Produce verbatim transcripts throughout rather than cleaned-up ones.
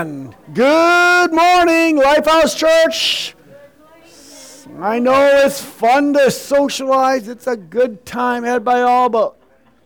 Amen. Good morning, Lifehouse Church. I know it's fun to socialize. It's a good time had by all, but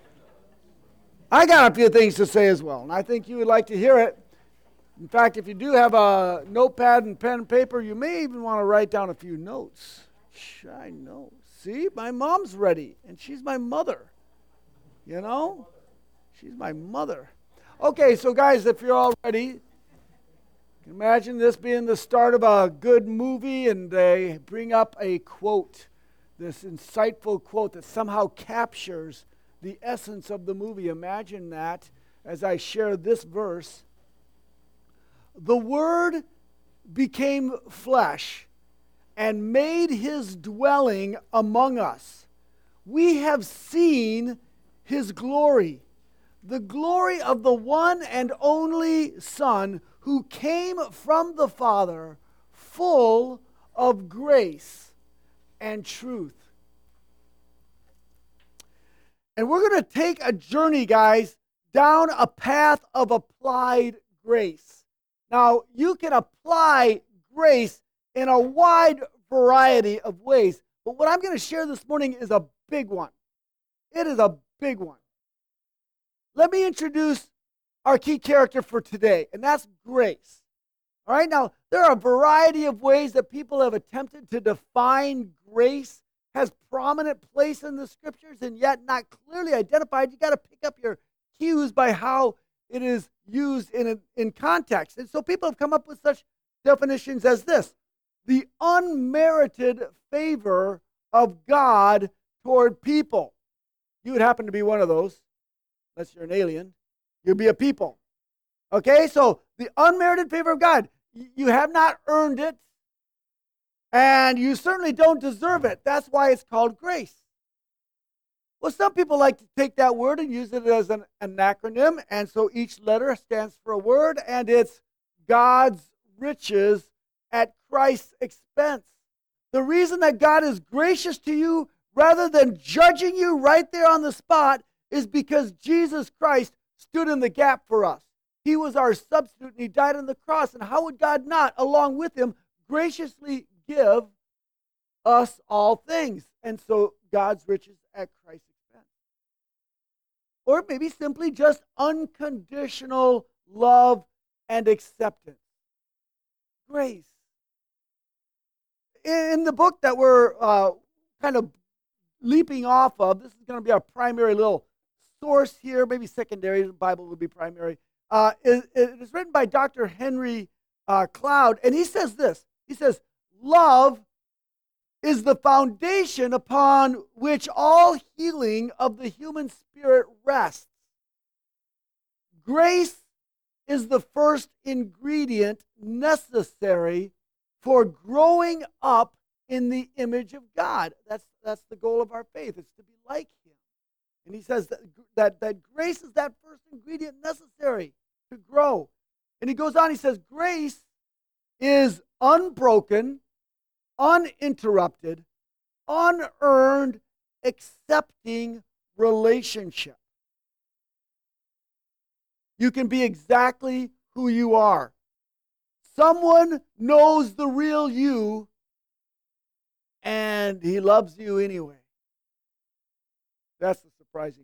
I got a few things to say as well, and I think you would like to hear it. In fact, if you do have a notepad and pen and paper, you may even want to write down a few notes. I know. See, my mom's ready, and she's my mother. You know? She's my mother. Okay, so guys, if you're all ready, you can imagine this being the start of a good movie, and they bring up a quote, this insightful quote that somehow captures the essence of the movie. Imagine that as I share this verse. The Word became flesh and made his dwelling among us. We have seen his glory, the glory of the one and only Son who came from the Father, full of grace and truth. And we're going to take a journey, guys, down a path of applied grace. Now, you can apply grace in a wide variety of ways, but what I'm going to share this morning is a big one. It is a big one. Let me introduce our key character for today, and that's grace. All right, now, there are a variety of ways that people have attempted to define grace, has prominent place in the scriptures, and yet not clearly identified. You got to pick up your cues by how it is used in, a, in context. And so people have come up with such definitions as this: the unmerited favor of God toward people. You would happen to be one of those, unless you're an alien. You'd be a people. Okay, so the unmerited favor of God. You have not earned it, and you certainly don't deserve it. That's why it's called grace. Well, some people like to take that word and use it as an, an acronym, and so each letter stands for a word, and it's God's riches at Christ's expense. The reason that God is gracious to you rather than judging you right there on the spot is because Jesus Christ stood in the gap for us. He was our substitute, and he died on the cross, and how would God not, along with him, graciously give us all things? And so God's riches at Christ's expense. Or maybe simply just unconditional love and acceptance. Grace. In the book that we're uh, kind of leaping off of, this is going to be our primary little source here, maybe secondary, the Bible would be primary. Uh, it, it is written by Doctor Henry uh, Cloud, and he says this. He says, love is the foundation upon which all healing of the human spirit rests. Grace is the first ingredient necessary for growing up in the image of God. That's, that's the goal of our faith. It's to be like him. And he says that, that, that grace is that first ingredient necessary to grow. And he goes on, he says, grace is unbroken, uninterrupted, unearned, accepting relationship. You can be exactly who you are. Someone knows the real you, and he loves you anyway. That's the surprising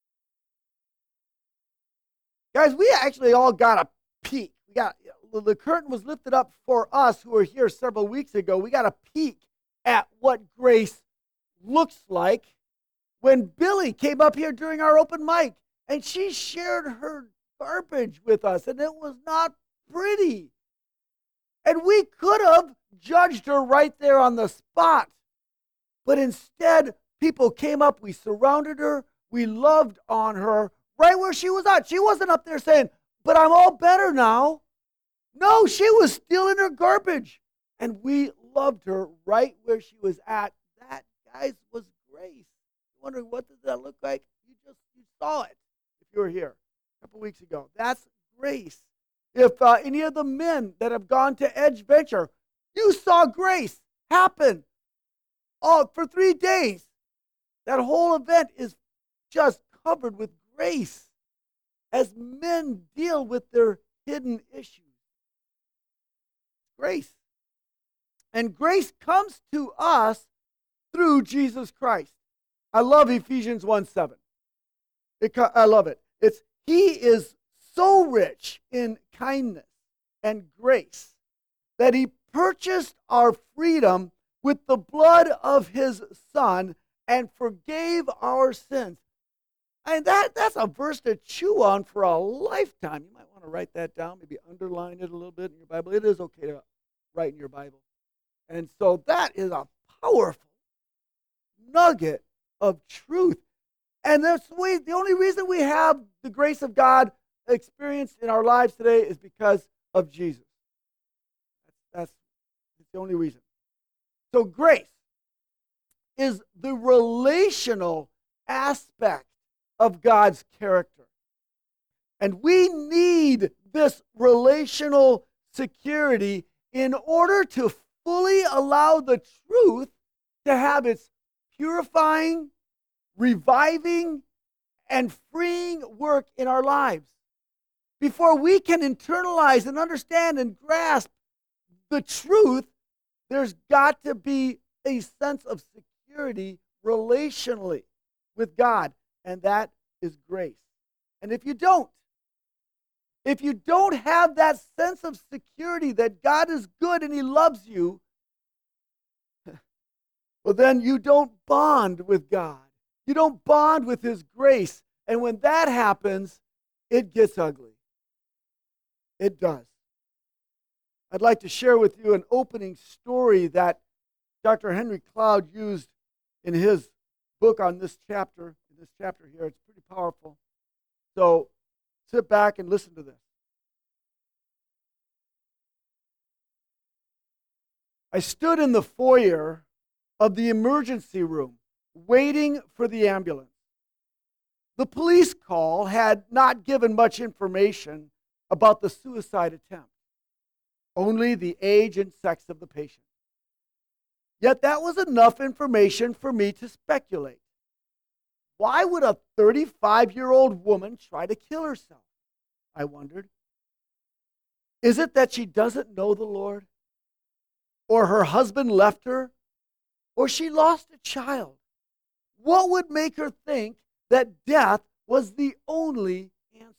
part. Guys, we actually all got a peek. We got the curtain was lifted up for us who were here several weeks ago. We got a peek at what grace looks like when Billy came up here during our open mic, and she shared her garbage with us, and it was not pretty. And we could have judged her right there on the spot. But instead, people came up, we surrounded her, we loved on her right where she was at. She wasn't up there saying, but I'm all better now. No, she was still in her garbage. And we loved her right where she was at. That, guys, was grace. You're wondering, what does that look like? You just you saw it if you were here a couple weeks ago. That's grace. If uh, any of the men that have gone to Edge Venture, you saw grace happen all for three days. That whole event is just covered with grace as men deal with their hidden issues. grace. And grace comes to us through Jesus Christ. I love Ephesians one seven. It, I love it. It's He is so rich in kindness and grace that He purchased our freedom with the blood of His Son and forgave our sins. And that, that's a verse to chew on for a lifetime. You might want to write that down, maybe underline it a little bit in your Bible. It is okay to write in your Bible. And so that is a powerful nugget of truth. And that's we, the only reason we have the grace of God experienced in our lives today is because of Jesus. That's, that's the only reason. So grace is the relational aspect of God's character. And we need this relational security in order to fully allow the truth to have its purifying, reviving, and freeing work in our lives. Before we can internalize and understand and grasp the truth, there's got to be a sense of security relationally with God, and that is grace. And if you don't, if you don't have that sense of security that God is good and He loves you, well, then you don't bond with God. You don't bond with His grace. And when that happens, it gets ugly. It does. I'd like to share with you an opening story that Doctor Henry Cloud used in his book on this chapter, in this chapter here. It's pretty powerful. So sit back and listen to this. I stood in the foyer of the emergency room, waiting for the ambulance. The police call had not given much information about the suicide attempt, only the age and sex of the patient. Yet that was enough information for me to speculate. Why would a thirty-five-year-old woman try to kill herself? I wondered. Is it that she doesn't know the Lord? Or her husband left her? Or she lost a child? What would make her think that death was the only answer?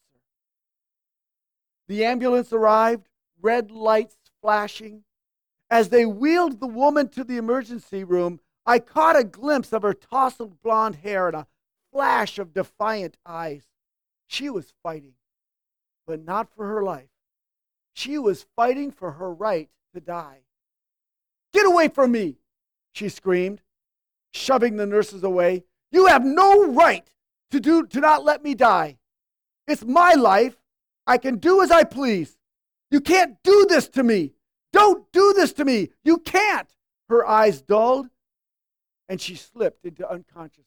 The ambulance arrived, red lights flashing. As they wheeled the woman to the emergency room, I caught a glimpse of her tousled blonde hair and a flash of defiant eyes. She was fighting, but not for her life. She was fighting for her right to die. "Get away from me!" she screamed, shoving the nurses away. "You have no right to do to not let me die. It's my life. I can do as I please. You can't do this to me. Don't do this to me. You can't." Her eyes dulled, and she slipped into unconsciousness.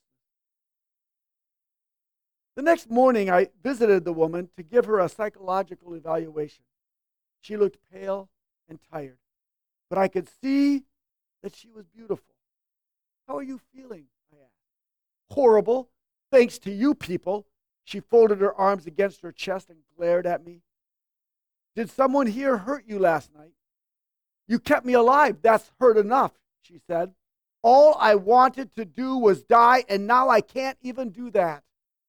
The next morning, I visited the woman to give her a psychological evaluation. She looked pale and tired, but I could see that she was beautiful. "How are you feeling?" I asked. "Horrible, thanks to you people." She folded her arms against her chest and glared at me. "Did someone here hurt you last night?" "You kept me alive. That's hurt enough," she said. "All I wanted to do was die, and now I can't even do that."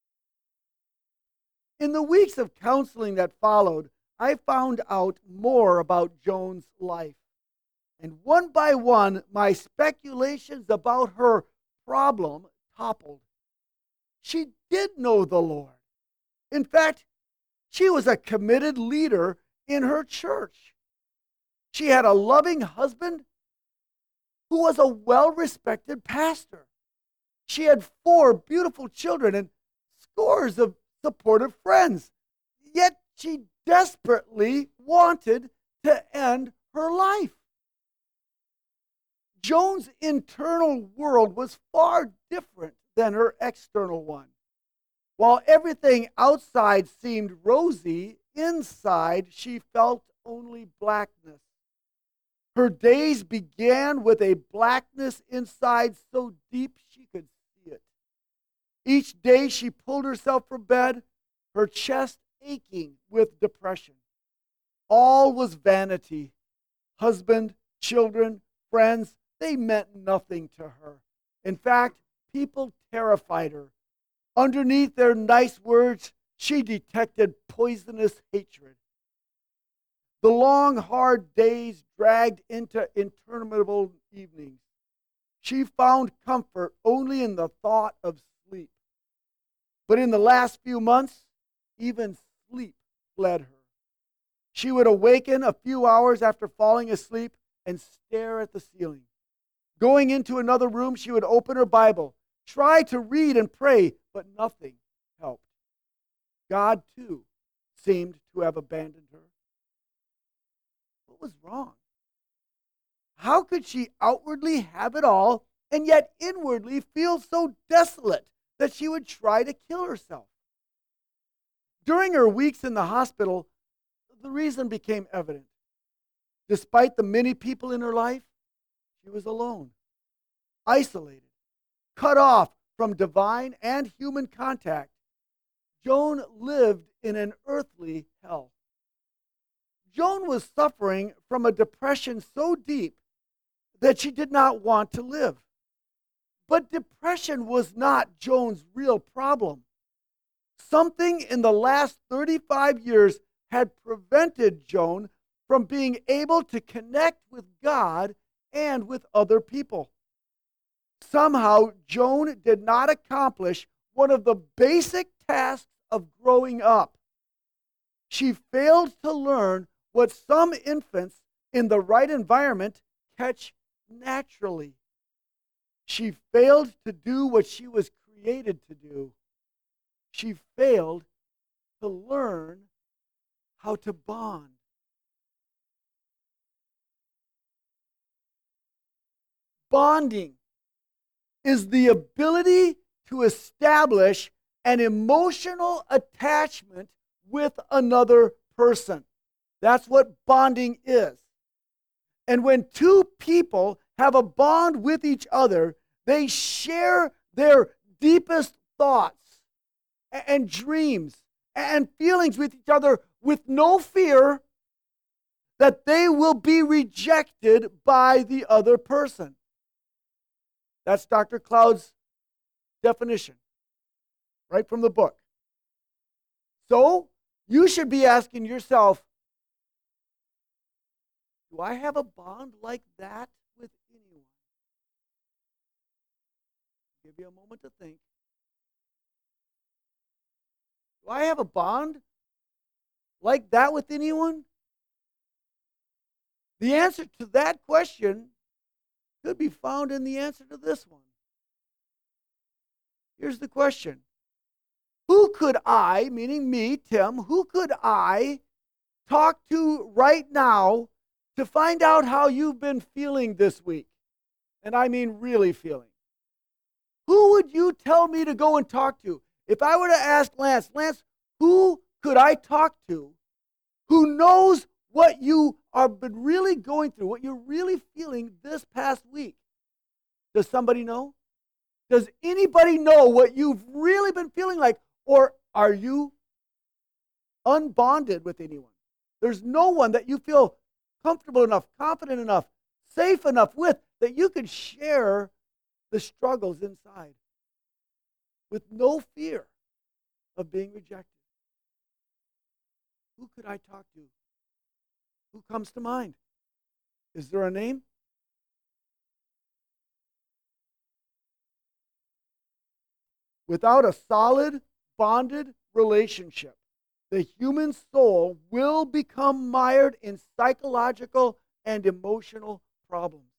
In the weeks of counseling that followed, I found out more about Joan's life. And one by one, my speculations about her problem toppled. She did know the Lord. In fact, she was a committed leader in her church. She had a loving husband who was a well-respected pastor. She had four beautiful children and scores of supportive friends. Yet she desperately wanted to end her life. Joan's internal world was far different than her external one. While everything outside seemed rosy, inside she felt only blackness. Her days began with a blackness inside so deep she could see it. Each day she pulled herself from bed, her chest aching with depression. All was vanity, Husband, children, friends, they meant nothing to her. In fact, people terrified her. Underneath their nice words, she detected poisonous hatred. The long, hard days dragged into interminable evenings. She found comfort only in the thought of sleep. But in the last few months, even sleep fled her. She would awaken a few hours after falling asleep and stare at the ceiling. Going into another room, she would open her Bible, try to read and pray, but nothing helped. God, too, seemed to have abandoned her. What was wrong? How could she outwardly have it all and yet inwardly feel so desolate that she would try to kill herself? During her weeks in the hospital, the reason became evident. Despite the many people in her life, she was alone, isolated, cut off from divine and human contact. Joan lived in an earthly hell. Joan was suffering from a depression so deep that she did not want to live. But depression was not Joan's real problem. Something in the last thirty-five years had prevented Joan from being able to connect with God and with other people. Somehow, Joan did not accomplish one of the basic tasks of growing up. She failed to learn what some infants in the right environment catch naturally. She failed to do what she was created to do. She failed to learn how to bond. Bonding is the ability to establish an emotional attachment with another person. That's what bonding is. And when two people have a bond with each other, they share their deepest thoughts and dreams and feelings with each other with no fear that they will be rejected by the other person. That's Doctor Cloud's definition, right from the book. So, you should be asking yourself, do I have a bond like that with anyone? I'll give you a moment to think. Do I have a bond like that with anyone? The answer to that question could be found in the answer to this one. Here's the question. Who could I, meaning me, Tim, who could I talk to right now to find out how you've been feeling this week? And I mean really feeling. Who would you tell me to go and talk to? If I were to ask Lance, Lance, who could I talk to who knows what you have been really going through, what you're really feeling this past week? Does somebody know? Does anybody know what you've really been feeling like? Or are you unbonded with anyone? There's no one that you feel comfortable enough, confident enough, safe enough with that you can share the struggles inside with no fear of being rejected. Who could I talk to? Who comes to mind? Is there a name? Without a solid, bonded relationship, the human soul will become mired in psychological and emotional problems.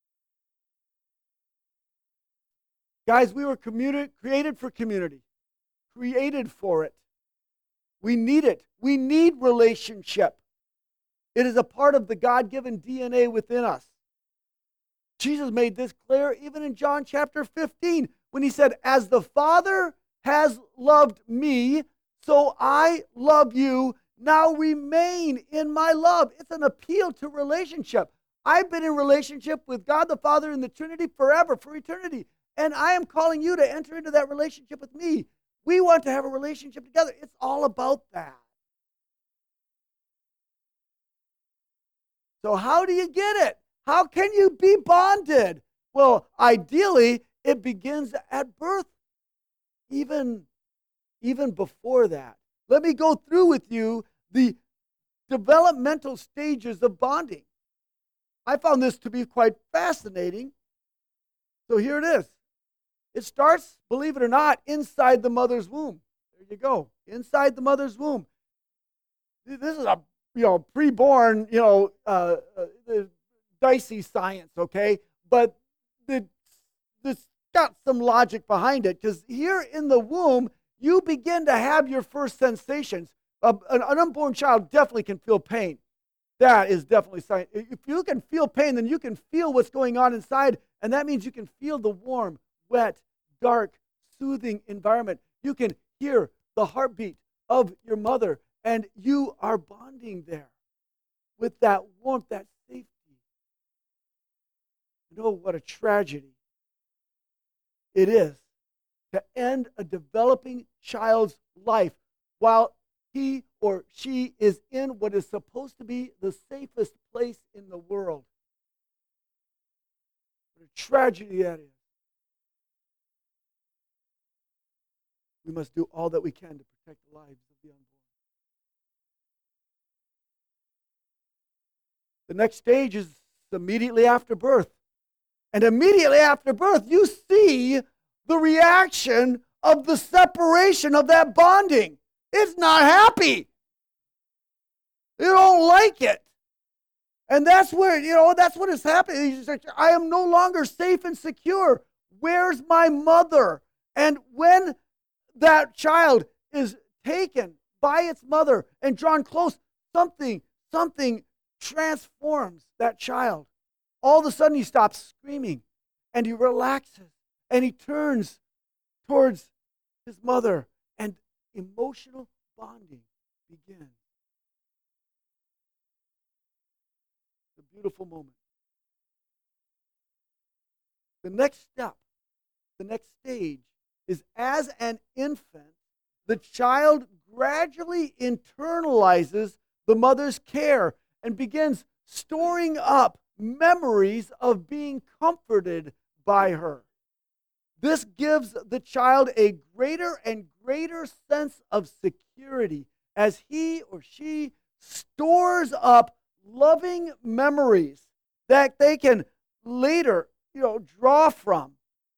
Guys, we were communi- created for community, created for it. We need it. We need relationship. It is a part of the God-given D N A within us. Jesus made this clear even in John chapter fifteen when he said, "As the Father has loved me, so I love you. Now remain in my love." It's an appeal to relationship. I've been in relationship with God the Father and the Trinity forever, for eternity. And I am calling you to enter into that relationship with me. We want to have a relationship together. It's all about that. So how do you get it? How can you be bonded? Well, ideally, it begins at birth, even, even before that. Let me go through with you the developmental stages of bonding. I found this to be quite fascinating. So here it is. It starts, believe it or not, inside the mother's womb. There you go, inside the mother's womb. This is a you know pre-born you know uh, uh, dicey science, okay? But the this got some logic behind it, because here in the womb you begin to have your first sensations. Uh, an, an unborn child definitely can feel pain. That is definitely science. If you can feel pain, then you can feel what's going on inside, and that means you can feel the warm, wet, dark, soothing environment. You can hear the heartbeat of your mother, and you are bonding there with that warmth, that safety. You know what a tragedy it is to end a developing child's life while he or she is in what is supposed to be the safest place in the world. What a tragedy that is. We must do all that we can to protect the lives of the unborn. The next stage is immediately after birth. And immediately after birth, you see the reaction of the separation of that bonding. It's not happy. You don't like it. And that's where, you know, that's what is happening. He's like, I am no longer safe and secure. Where's my mother? And when that child is taken by its mother and drawn close, something, something transforms that child. All of a sudden he stops screaming and he relaxes and he turns towards his mother, and emotional bonding begins. It's a beautiful moment. The next step, the next stage is, as an infant, the child gradually internalizes the mother's care and begins storing up memories of being comforted by her. This gives the child a greater and greater sense of security as he or she stores up loving memories that they can later, you know, draw from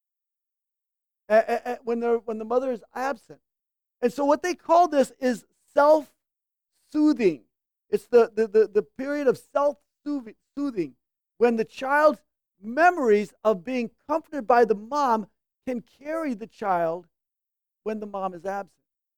when they're when the mother is absent. And so what they call this is self-soothing. It's the, the, the, the period of self-soothing, when the child's memories of being comforted by the mom can carry the child when the mom is absent.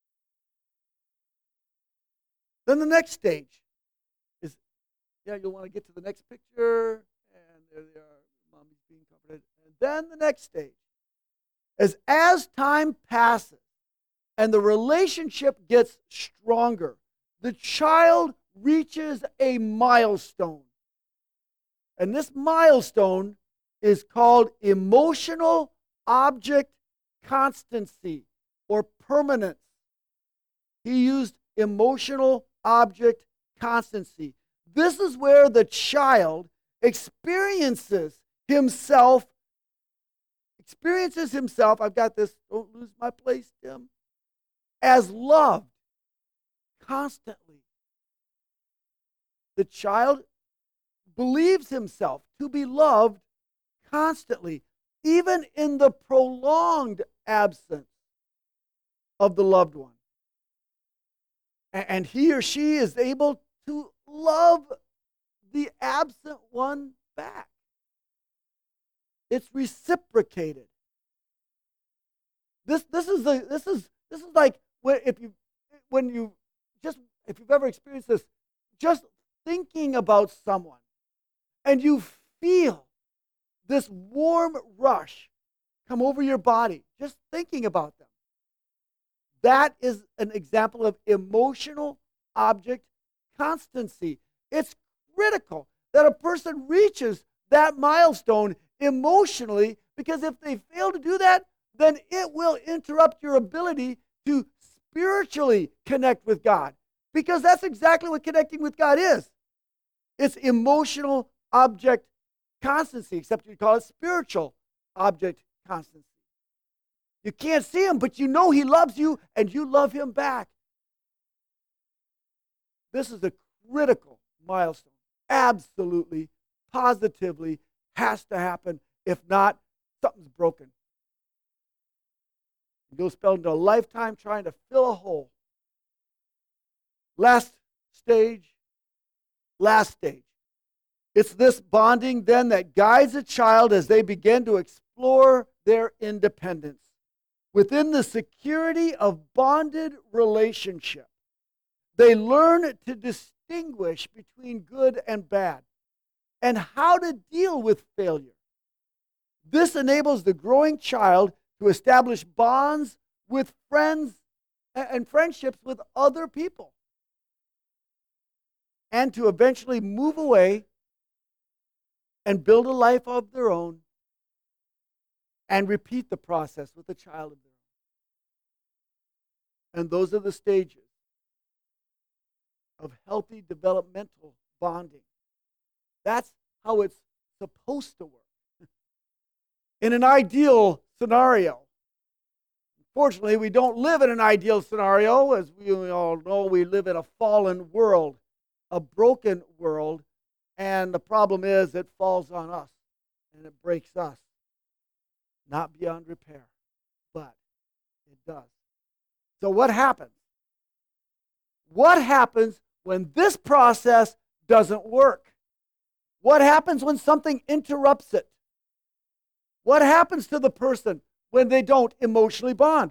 Then the next stage is, yeah, you'll want to get to the next picture, and there they are, mommy's being comforted. And then the next stage is, as time passes and the relationship gets stronger, the child reaches a milestone. And this milestone is called emotional object constancy or permanence. He used emotional object constancy. This is where the child experiences himself, experiences himself, I've got this, don't lose my place, Tim, as loved constantly. The child believes himself to be loved constantly, even in the prolonged absence of the loved one. And he or she is able to love the absent one back. It's reciprocated. This this is the this is this is like when if you when you just if you've ever experienced this, just thinking about someone and you feel this warm rush come over your body, just thinking about them. That is an example of emotional object constancy. It's critical that a person reaches that milestone emotionally, because if they fail to do that, then it will interrupt your ability to spiritually connect with God. Because that's exactly what connecting with God is. It's emotional object constancy, except you call it spiritual object constancy. You can't see him, but you know he loves you and you love him back. This is a critical milestone. Absolutely, positively has to happen. If not, something's broken. You'll spend a lifetime trying to fill a hole. Last stage, last stage. It's this bonding then that guides a child as they begin to explore their independence. Within the security of bonded relationship, they learn to distinguish between good and bad and how to deal with failure. This enables the growing child to establish bonds with friends and friendships with other people, and to eventually move away and build a life of their own and repeat the process with a child of their own. And those are the stages of healthy developmental bonding. That's how it's supposed to work. In an ideal scenario, unfortunately, we don't live in an ideal scenario. As we all know, we live in a fallen world, a broken world, and the problem is it falls on us and it breaks us. Not beyond repair, but it does. So what happens? What happens when this process doesn't work? What happens when something interrupts it? What happens to the person when they don't emotionally bond?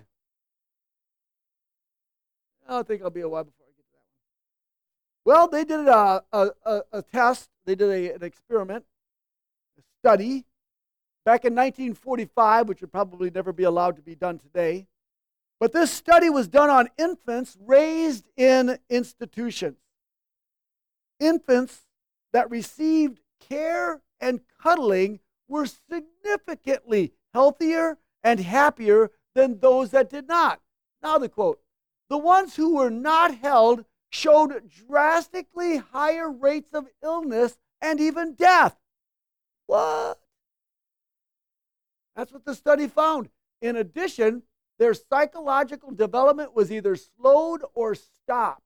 I think I'll be a while before I get to that one. Well, they did a, a, a, a test. They did a, an experiment, a study, back in nineteen forty-five, which would probably never be allowed to be done today. But this study was done on infants raised in institutions. Infants that received care and cuddling were significantly healthier and happier than those that did not. Now the quote, the ones who were not held showed drastically higher rates of illness and even death. What? That's what the study found. In addition, their psychological development was either slowed or stopped.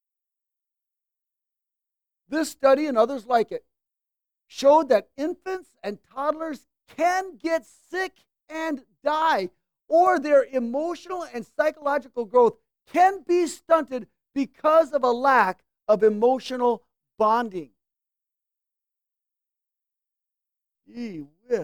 This study and others like it showed that infants and toddlers can get sick and die, or their emotional and psychological growth can be stunted because of a lack of emotional bonding. Gee whiz.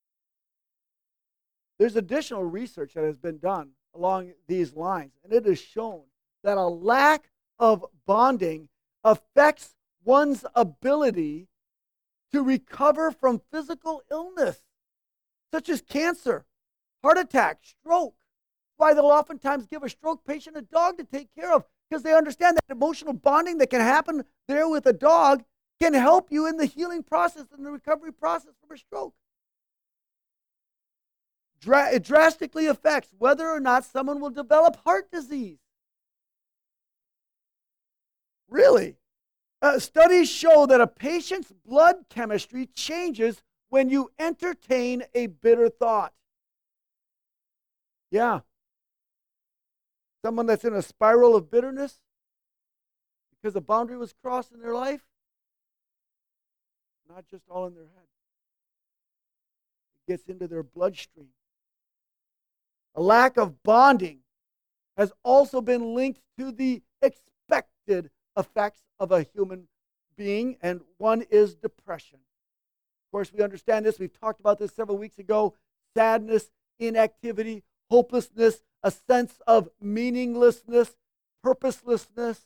There's additional research that has been done along these lines, and it has shown that a lack of bonding affects one's ability to recover from physical illness, such as cancer, heart attack, stroke. Why they'll oftentimes give a stroke patient a dog to take care of, because they understand that emotional bonding that can happen there with a dog can help you in the healing process and the recovery process from a stroke. Dra- it drastically affects whether or not someone will develop heart disease. Really? Uh, studies show that a patient's blood chemistry changes when you entertain a bitter thought. Yeah. Someone that's in a spiral of bitterness because a boundary was crossed in their life, not just all in their head. It gets into their bloodstream. A lack of bonding has also been linked to the expected effects of a human being, and one is depression. Of course, we understand this. We've talked about this several weeks ago. Sadness, inactivity, hopelessness, a sense of meaninglessness, purposelessness.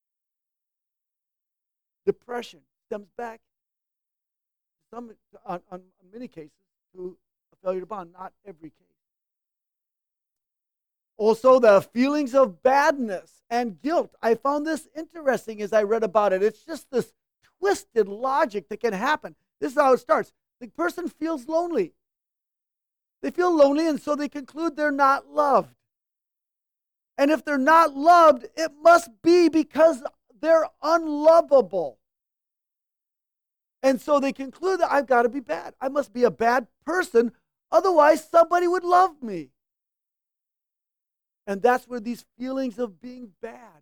Depression stems back, some, on, on many cases, to a failure to bond, not every case. Also, the feelings of badness and guilt. I found this interesting as I read about it. It's just this twisted logic that can happen. This is how it starts. The person feels lonely. They feel lonely, and so they conclude they're not loved. And if they're not loved, it must be because they're unlovable. And so they conclude that I've got to be bad. I must be a bad person. Otherwise, somebody would love me. And that's where these feelings of being bad,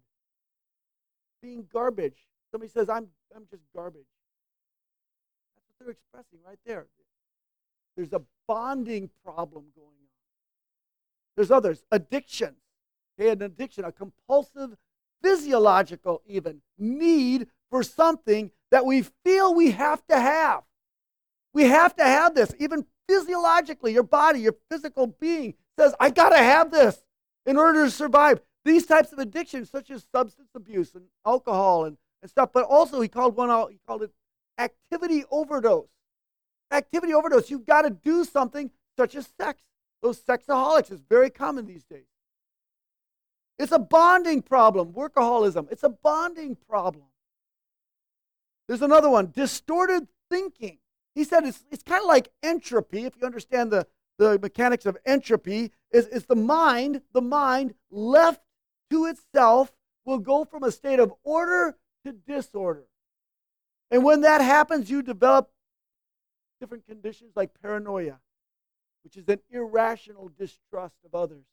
being garbage. Somebody says, I'm, I'm just garbage. That's what they're expressing right there. There's a bonding problem going on. There's others. Addiction. Okay, an addiction, a compulsive, physiological even, need for something that we feel we have to have. We have to have this. Even physiologically, your body, your physical being says, I got to have this in order to survive. These types of addictions, such as substance abuse and alcohol and, and stuff, but also he called one out, he called it activity overdose. Activity overdose. You've got to do something such as sex. Those sexaholics is very common these days. It's a bonding problem. Workaholism. It's a bonding problem. There's another one. Distorted thinking. He said it's, it's kind of like entropy. If you understand the, the mechanics of entropy, is, is the mind, the mind left to itself will go from a state of order to disorder. And when that happens, you develop different conditions like paranoia, which is an irrational distrust of others,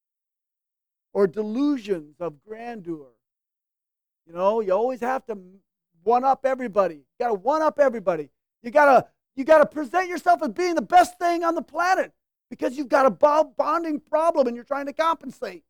or delusions of grandeur. You know, you always have to one-up everybody. You got to one-up everybody. You got to you got to present yourself as being the best thing on the planet because you've got a bonding problem and you're trying to compensate.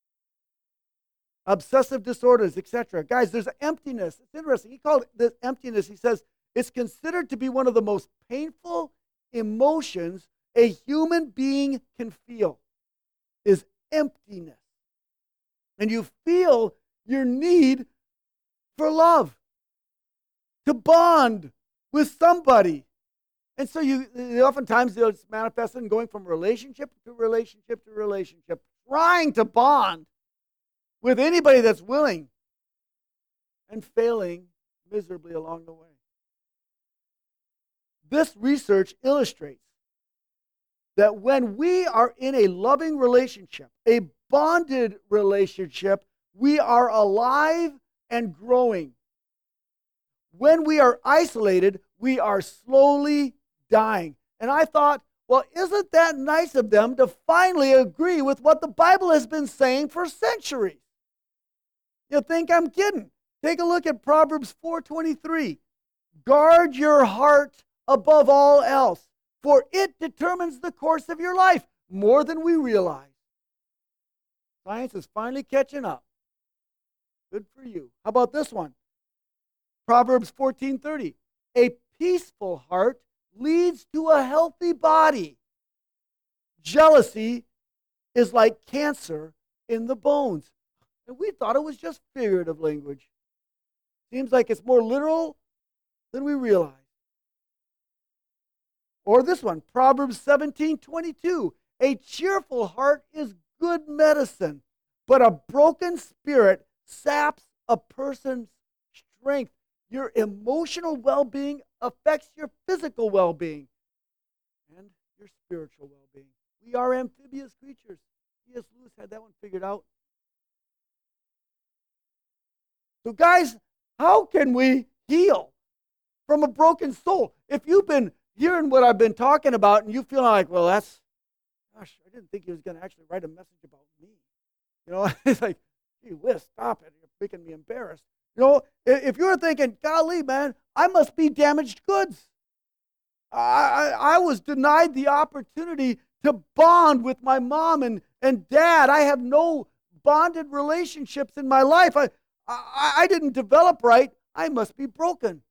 Obsessive disorders, et cetera. Guys, there's emptiness. It's interesting. He called this emptiness, he says, it's considered to be one of the most painful emotions a human being can feel is emptiness. And you feel your need for love, to bond with somebody. And so you oftentimes it's manifested in going from relationship to relationship to relationship, trying to bond with anybody that's willing and failing miserably along the way. This research illustrates that when we are in a loving relationship, a bonded relationship, we are alive and growing. When we are isolated, we are slowly dying. And I thought, well, isn't that nice of them to finally agree with what the Bible has been saying for centuries? You think I'm kidding? Take a look at Proverbs four twenty-three. Guard your heart above all else, for it determines the course of your life more than we realize. Science is finally catching up. Good for you. How about this one? Proverbs fourteen thirty. A peaceful heart leads to a healthy body. Jealousy is like cancer in the bones. And we thought it was just figurative language. Seems like it's more literal than we realize. Or this one, Proverbs seventeen twenty-two. A cheerful heart is good medicine, but a broken spirit saps a person's strength. Your emotional well-being affects your physical well-being and your spiritual well-being. We are amphibious creatures. C S Lewis had that one figured out. So guys, how can we heal from a broken soul? If you've been hearing what I've been talking about and you feel like, well, that's, gosh, I didn't think he was going to actually write a message about me. You know, it's like, gee whiz, stop it. You're making me embarrassed. You know, if you're thinking, golly, man, I must be damaged goods. I, I, I was denied the opportunity to bond with my mom and, and dad. I have no bonded relationships in my life. I, I, I didn't develop right. I must be broken.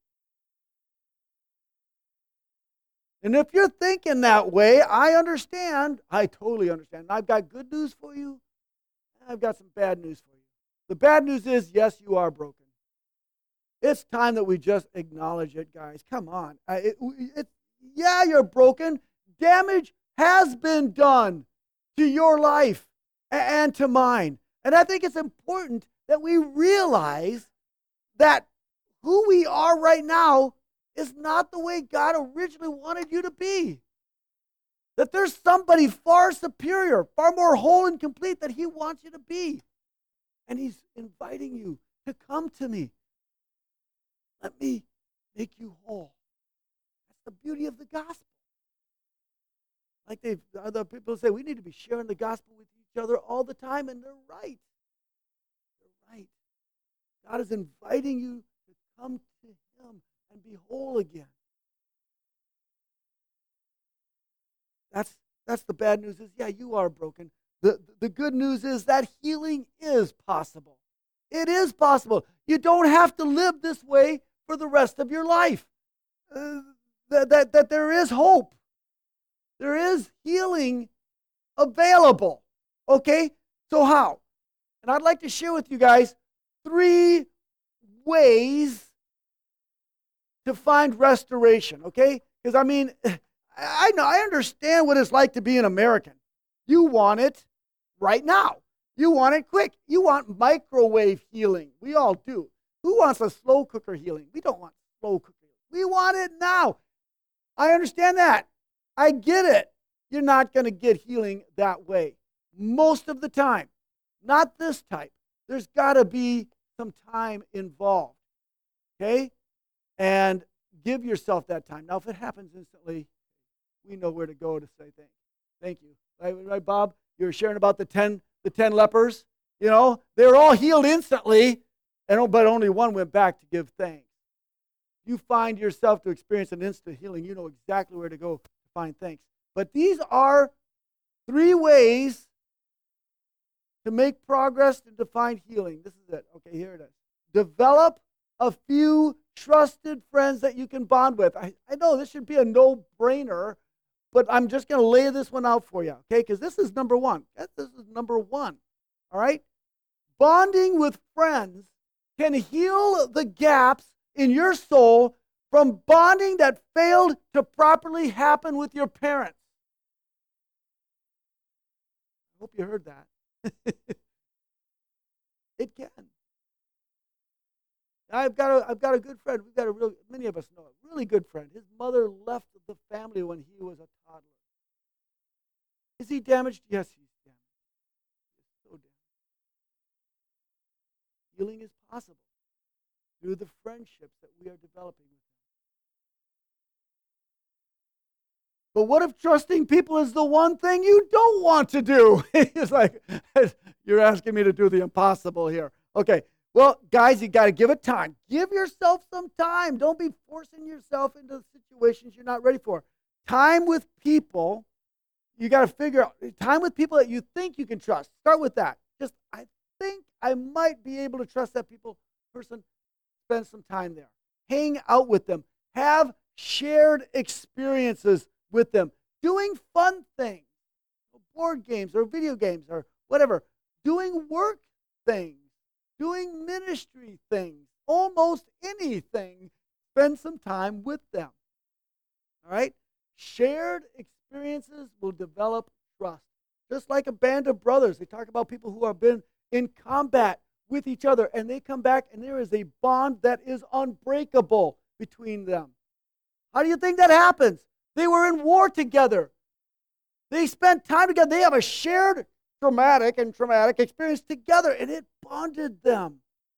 And if you're thinking that way, I understand. I totally understand. I've got good news for you. And I've got some bad news for you. The bad news is, yes, you are broken. It's time that we just acknowledge it, guys. Come on. I, it, it, yeah, you're broken. Damage has been done to your life and to mine. And I think it's important that we realize that who we are right now is not the way God originally wanted you to be. That there's somebody far superior, far more whole and complete that He wants you to be. And He's inviting you to come to me. Let me make you whole. the beauty of the gospel. Like they, other people say, we need to be sharing the gospel with each other all the time, and they're right. They're right. God is inviting you to come to Him and be whole again. That's that's the bad news is, yeah, you are broken. The, the good news is that healing is possible. It is possible. You don't have to live this way for the rest of your life. Uh, that, that, that there is hope. There is healing available. Okay? So how? And I'd like to share with you guys three ways to find restoration. Okay? Because, I mean, I know, I understand what it's like to be an American. You want it right now. You want it quick. You want microwave healing. We all do. Who wants a slow cooker healing? We don't want slow cooker healing. We want it now. I understand that. I get it. You're not going to get healing that way. Most of the time. Not this type. There's got to be some time involved. Okay? And give yourself that time. Now, if it happens instantly, we know where to go to say thank you. Thank you. Right, right, Bob? You were sharing about the ten, the ten lepers. You know, they were all healed instantly, and but only one went back to give thanks. You find yourself to experience an instant healing, you know exactly where to go to find thanks. But these are three ways to make progress and to find healing. This is it. Okay, here it is. Develop a few trusted friends that you can bond with. I, I know this should be a no-brainer, but I'm just going to lay this one out for you, okay? Because this is number one. This is number one, all right? Bonding with friends can heal the gaps in your soul from bonding that failed to properly happen with your parents. I hope you heard that. It can. I've got a, I've got a good friend. We've got a really, many of us know a really good friend. His mother left the family when he was a toddler. Is he damaged? Yes, he's damaged. He's so damaged. Healing is possible through the friendships that we are developing with him. But what if trusting people is the one thing you don't want to do? It's like, you're asking me to do the impossible here. Okay. Well, guys, you got to give it time. Give yourself some time. Don't be forcing yourself into situations you're not ready for. Time with people, you got to figure out, time with people that you think you can trust. Start with that. Just, I think I might be able to trust that people, person, spend some time there. Hang out with them. Have shared experiences with them. Doing fun things, board games or video games or whatever. Doing work things. Doing ministry things, almost anything, spend some time with them. All right? Shared experiences will develop trust. Just like a band of brothers. They talk about people who have been in combat with each other, and they come back, and there is a bond that is unbreakable between them. How do you think that happens? They were in war together. They spent time together. They have a shared traumatic and traumatic experience together, and it bonded them.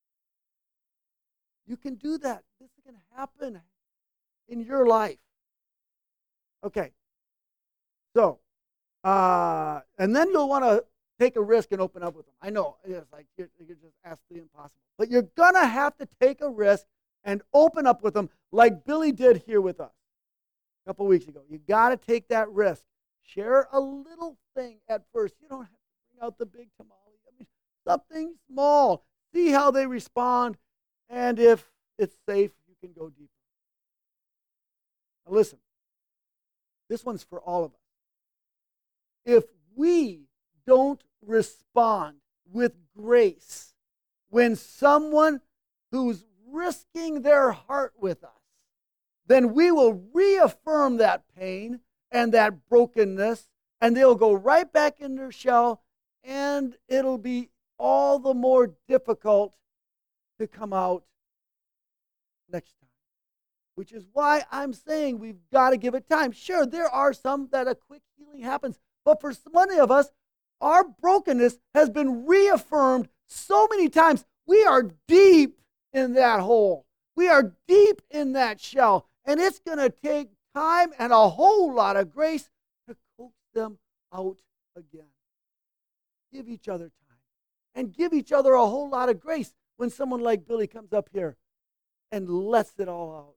You can do that. This can happen in your life. Okay. So, uh, and then you'll want to take a risk and open up with them. I know, it's like you you just ask the impossible. But you're going to have to take a risk and open up with them like Billy did here with us a couple weeks ago. You got to take that risk. Share a little thing at first. You don't have to bring out the big tamale. I mean, something small. See how they respond, and if it's safe, you can go deeper. Now listen, this one's for all of us. If we don't respond with grace when someone who's risking their heart with us, then we will reaffirm that pain and that brokenness, and they'll go right back in their shell, and it'll be all the more difficult to come out next time. Which is why I'm saying we've got to give it time. Sure, there are some that a quick healing happens, but for so many of us, our brokenness has been reaffirmed so many times. We are deep in that hole. We are deep in that shell, and it's going to take time and a whole lot of grace to coax them out again. Give each other time and give each other a whole lot of grace when someone like Billy comes up here and lets it all out.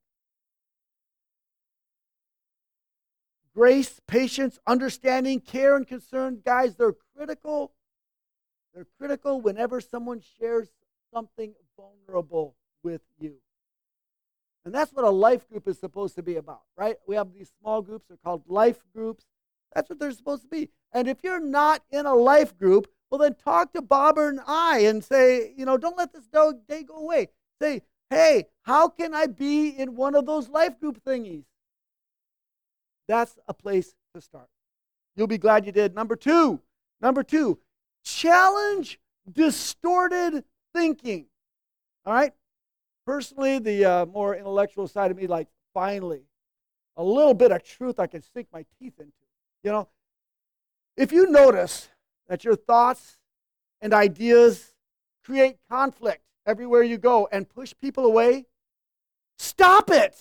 Grace, patience, understanding, care, and concern, guys, they're critical. They're critical whenever someone shares something vulnerable with you. And that's what a life group is supposed to be about, right? We have these small groups. They're called life groups. That's what they're supposed to be. And if you're not in a life group, well, then talk to Bob and I and say, you know, don't let this day go away. Say, hey, how can I be in one of those life group thingies? That's a place to start. You'll be glad you did. Number two, number two, challenge distorted thinking. All right? Personally, the uh, more intellectual side of me, like, finally, a little bit of truth I can sink my teeth into. You know, if you notice that your thoughts and ideas create conflict everywhere you go and push people away, stop it.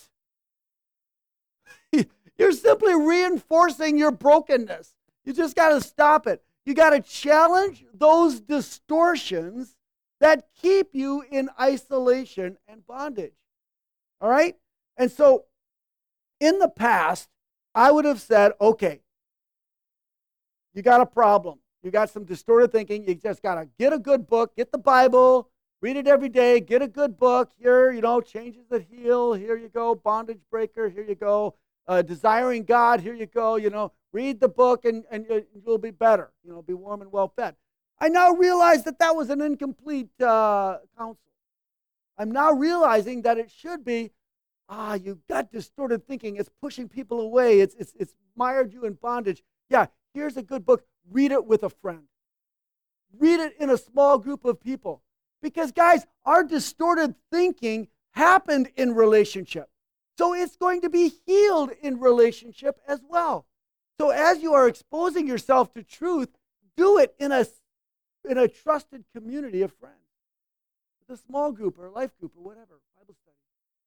You're simply reinforcing your brokenness. You just got to stop it. You got to challenge those distortions that keep you in isolation and bondage. All right? And so, in the past, I would have said, okay, you got a problem. You got some distorted thinking. You just got to get a good book, get the Bible, read it every day, get a good book. Here, you know, Changes That Heal. Here you go. Bondage Breaker. Here you go. Uh, Desiring God. Here you go. You know, read the book and, and you'll be better. You know, be warm and well fed. I now realize that that was an incomplete uh, counsel. I'm now realizing that it should be, ah, you got distorted thinking. It's pushing people away. It's, it's, it's mired you in bondage. Yeah, here's a good book. Read it with a friend. Read it in a small group of people. Because, guys, our distorted thinking happened in relationship. So it's going to be healed in relationship as well. So as you are exposing yourself to truth, do it in a, in a trusted community of friends. With a small group or a life group or whatever, Bible study.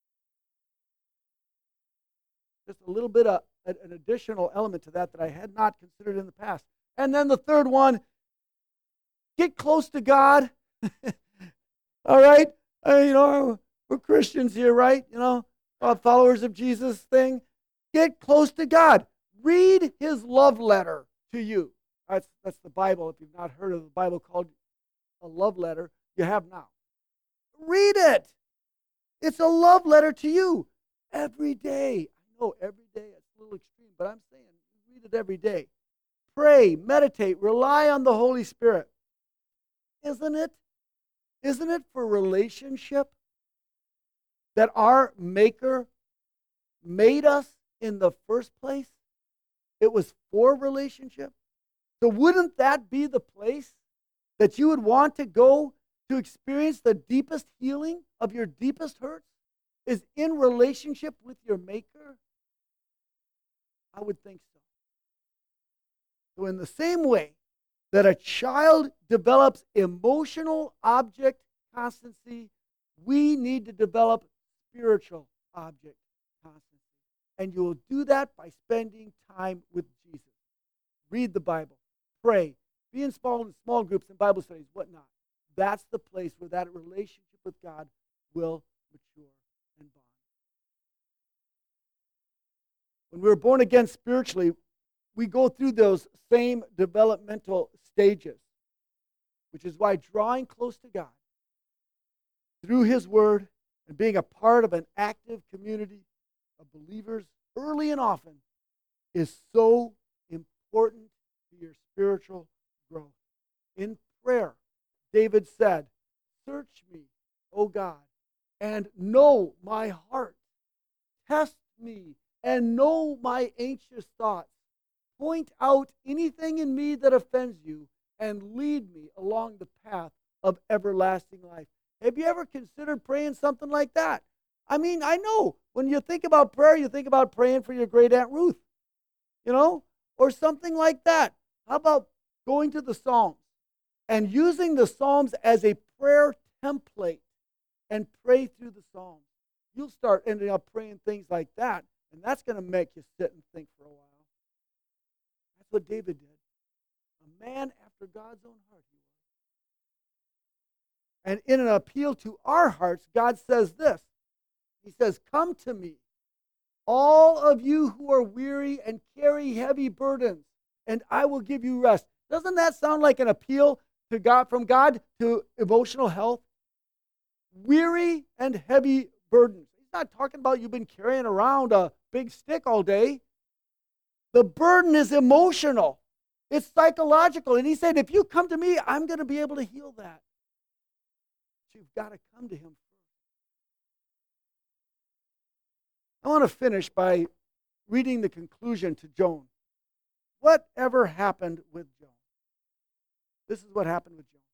Just a little bit of an additional element to that that I had not considered in the past. And then the third one, get close to God. All right? Uh, you know, we're Christians here, right? You know, uh, followers of Jesus thing. Get close to God. Read his love letter to you. That's, that's the Bible. If you've not heard of the Bible called a love letter, you have now. Read it. It's a love letter to you every day. I know every day it's a little extreme, but I'm saying read it every day. Pray, meditate, rely on the Holy Spirit. Isn't it? Isn't it for relationship that our Maker made us in the first place? It was for relationship. So wouldn't that be the place that you would want to go to experience the deepest healing of your deepest hurts? Is in relationship with your Maker? I would think so. So in the same way that a child develops emotional object constancy, we need to develop spiritual object constancy. And you will do that by spending time with Jesus. Read the Bible. Pray. Be in small, small groups and Bible studies, whatnot. That's the place where that relationship with God will mature and bond. When we're born again spiritually, we go through those same developmental stages, which is why drawing close to God through his word and being a part of an active community of believers early and often is so important to your spiritual growth. In prayer, David said, "Search me, O God, and know my heart. Test me and know my anxious thoughts. Point out anything in me that offends you and lead me along the path of everlasting life." Have you ever considered praying something like that? I mean, I know when you think about prayer, you think about praying for your great Aunt Ruth, you know, or something like that. How about going to the Psalms and using the Psalms as a prayer template and pray through the Psalms? You'll start ending up praying things like that And that's going to make you sit and think for a while. That's what David did. A man after God's own heart he was. And in an appeal to our hearts, God says this. He says, "Come to me, all of you who are weary and carry heavy burdens, and I will give you rest." Doesn't that sound like an appeal to God from God to emotional health? Weary and heavy burdens. He's not talking about you've been carrying around a big stick all day. The burden is emotional. It's psychological. And he said, if you come to me, I'm going to be able to heal that. But you've got to come to him first. I want to finish by reading the conclusion to Joan. Whatever happened with Joan? This is what happened with Joan.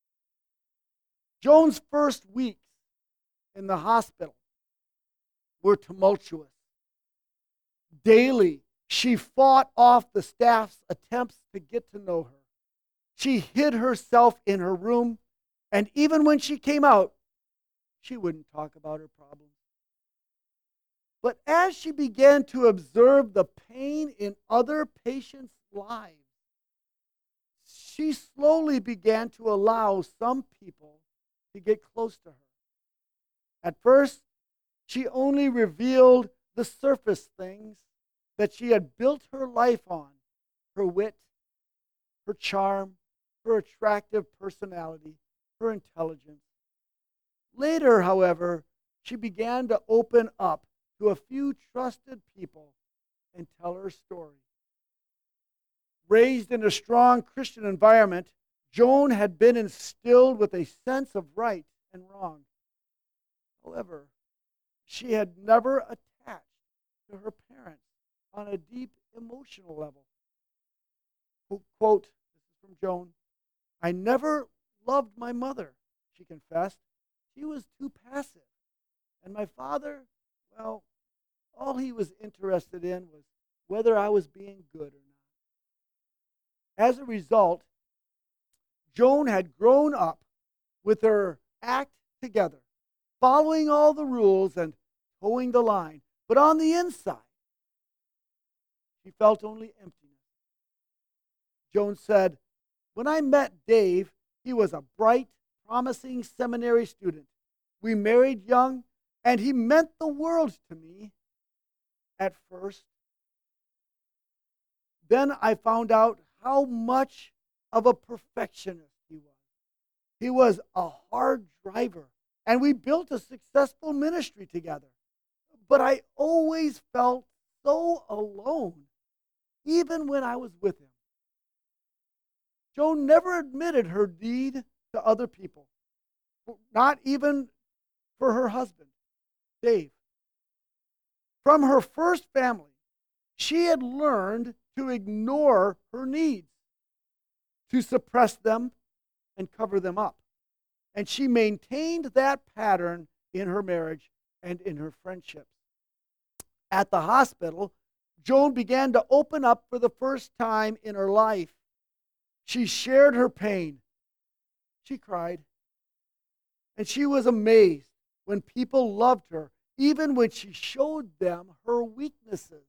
Joan's first weeks in the hospital were tumultuous. Daily, she fought off the staff's attempts to get to know her. She hid herself in her room, and even when she came out, she wouldn't talk about her problems. But as she began to observe the pain in other patients' lives, she slowly began to allow some people to get close to her. At first, she only revealed the surface things that she had built her life on: her wit, her charm, her attractive personality, her intelligence. Later, however, she began to open up to a few trusted people and tell her story. Raised in a strong Christian environment, Joan had been instilled with a sense of right and wrong. However, she had never attached to her parents on a deep emotional level. Quote, this is from Joan, "I never loved my mother," she confessed. "She was too passive. And my father, well, all he was interested in was whether I was being good or not." As a result, Joan had grown up with her act together, following all the rules and towing the line. But on the inside, she felt only emptiness. Joan said, "When I met Dave, he was a bright, promising seminary student. We married young, and he meant the world to me at first. Then I found out how much of a perfectionist he was. He was a hard driver, and we built a successful ministry together. But I always felt so alone, even when I was with him." Joan never admitted her need to other people, not even for her husband, Dave. From her first family, she had learned to ignore her needs, to suppress them and cover them up. And she maintained that pattern in her marriage and in her friendships. At the hospital, Joan began to open up for the first time in her life. She shared her pain. She cried. And she was amazed when people loved her, even when she showed them her weaknesses.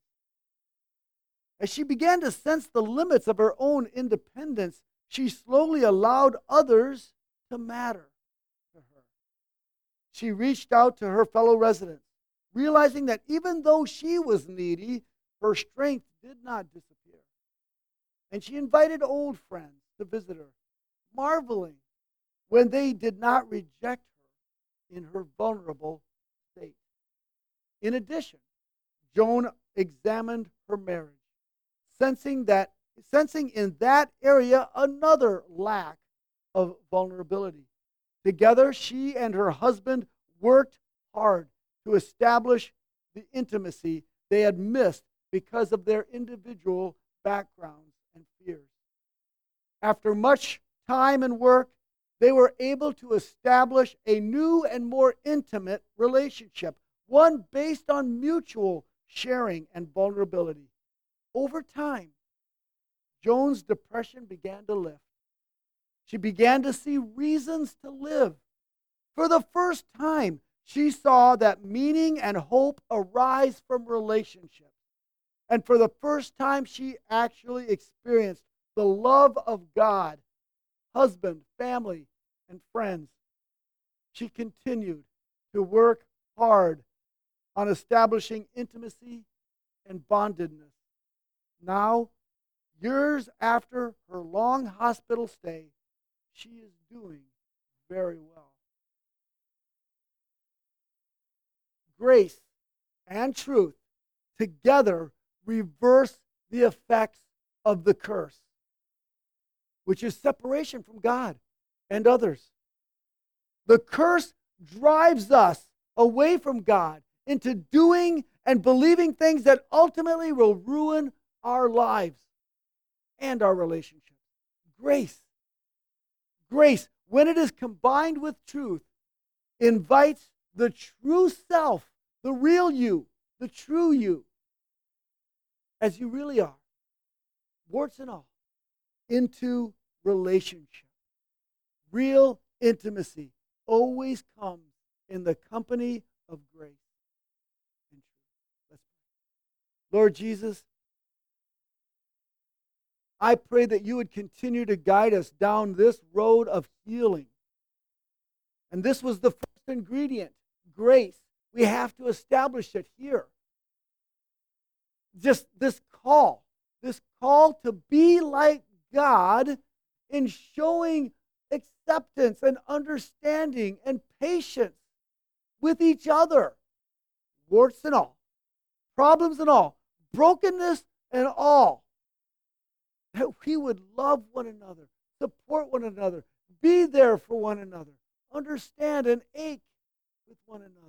As she began to sense the limits of her own independence, she slowly allowed others to matter to her. She reached out to her fellow residents, realizing that even though she was needy, her strength did not disappear. And she invited old friends to visit her, marveling when they did not reject her in her vulnerable state. In addition, Joan examined her marriage, sensing that sensing in that area another lack of vulnerability. Together, she and her husband worked hard to establish the intimacy they had missed because of their individual backgrounds and fears. After much time and work, they were able to establish a new and more intimate relationship, one based on mutual sharing and vulnerability. Over time, Joan's depression began to lift. She began to see reasons to live. For the first time, She saw that meaning and hope arise from relationships. And for the first time, she actually experienced the love of God, husband, family, and friends. She continued to work hard on establishing intimacy and bondedness. Now, years after her long hospital stay, she is doing very well. Grace and truth together reverse the effects of the curse, which is separation from God and others. The curse drives us away from God into doing and believing things that ultimately will ruin our lives and our relationships. Grace, grace, when it is combined with truth, invites the true self, the real you, the true you, as you really are, warts and all, into relationship. Real intimacy always comes in the company of grace and truth. Let's pray. Lord Jesus, I pray that you would continue to guide us down this road of healing. And this was the first ingredient, grace. We have to establish it here. Just this call, this call to be like God in showing acceptance and understanding and patience with each other, warts and all, problems and all, brokenness and all, that we would love one another, support one another, be there for one another, understand and ache with one another.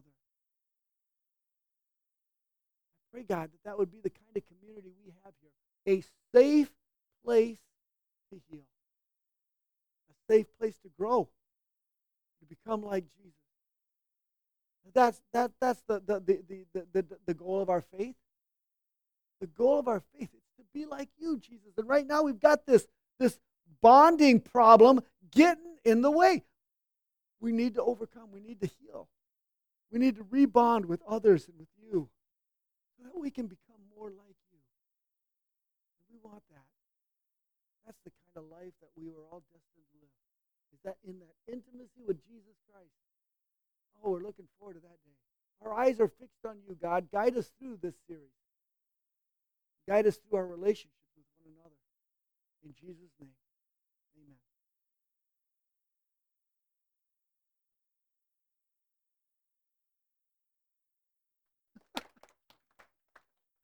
I pray, God, that that would be the kind of community we have here, a safe place to heal, a safe place to grow, to become like Jesus. That's that that's the the the the, the, the goal of our faith. The goal of our faith is to be like you, Jesus. And right now we've got this, this bonding problem getting in the way. We need to overcome. We need to heal. We need to rebond with others and with you so that we can become more like you. We want that. That's the kind of life that we were all destined to live. Is that in that intimacy with Jesus Christ? Oh, we're looking forward to that day. Our eyes are fixed on you, God. Guide us through this series. Guide us through our relationship with one another. In Jesus' name.